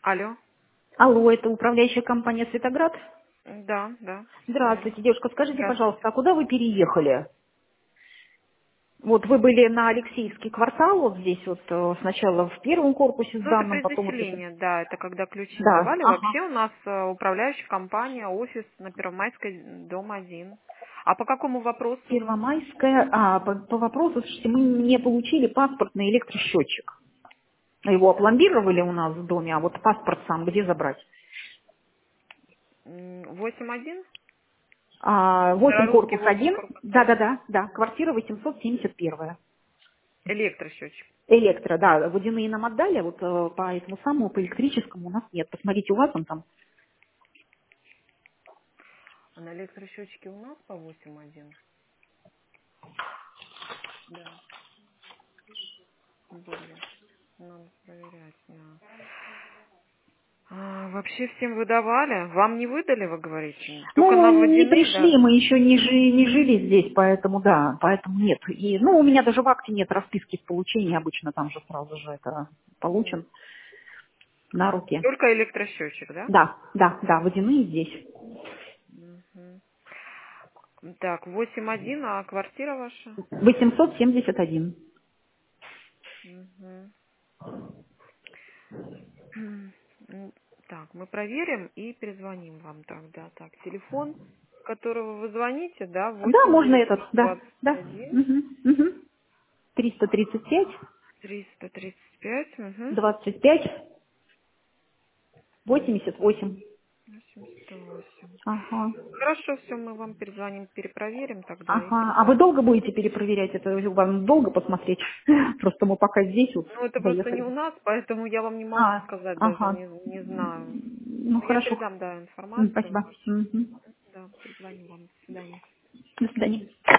Алло. Алло, это управляющая компания «Светоград»? Да, да. Здравствуйте, девушка, скажите, Здравствуйте. пожалуйста, а куда вы переехали? Вот вы были на Алексеевский квартал, вот здесь вот сначала в первом корпусе Ну, это зданном, потом вот это. предзаселение, да, это когда ключи Да, выдавали. ага. Вообще у нас управляющая компания, офис на Первомайской, дом 1. А по какому вопросу? Первомайская, по вопросу, слушайте, мы не получили паспорт на электросчетчик. Его опломбировали у нас в доме, а вот паспорт сам где забрать? 8.1? 8 Старорусский корпус 8, 1, корпус 1. да, квартира 871. Электросчетчик. Электро, да, водяные нам отдали, вот по этому самому, по электрическому у нас нет. Посмотрите, у вас он там. А на электросчетчике у нас по 8.1? Да, были. Надо проверять, да. Вообще всем выдавали. Вам не выдали, вы говорите? Только на Ну, не водяные, да? пришли, мы еще не жили здесь, поэтому да, поэтому нет. И, ну, у меня даже в акте нет расписки в получении, обычно там же сразу же это получен на руки. Только электросчетчик, да? Да, да, да, водяные здесь. Мгм. Так, 8.1, а квартира ваша? 871. Мгм. Так, мы проверим и перезвоним вам тогда. Так, телефон, с которого вы звоните, да, Да, восемь можно этот, девятьсот да, двадцать да. один Угу, угу. 335, 335, 25, 88. 88. Ага. Хорошо, все, мы вам перезвоним, перепроверим тогда и Ага. А вы перезвоним. долго будете перепроверять это? Вам долго посмотреть? Просто мы пока здесь вот Ну, это просто не у заехали. нас, поэтому я вам не могу сказать, даже Ага. не знаю. Ну, Я хорошо. передам, да, информацию. Спасибо. Мгм. Да, перезвоню вам. До свидания. До свидания.